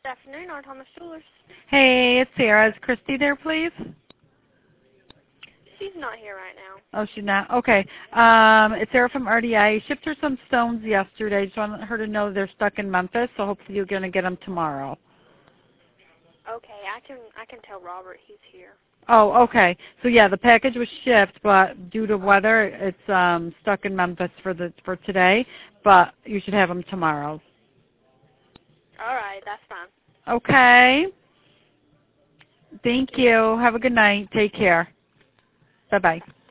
Good afternoon, Art Thomas Jewelers. Hey, it's Sarah. Is Christy there, please? She's not here right now. Oh, she's not? Okay. It's Sarah from RDI. Shipped her some stones yesterday. Just want her to know they're stuck in Memphis, so hopefully you're going to get them tomorrow. Okay, I can tell Robert he's here. Oh, okay. So yeah, the package was shipped, but due to weather, it's stuck in Memphis for today. But you should have them tomorrow. All right, that's fine. Okay. Thank you. Have a good night. Take care. Bye-bye.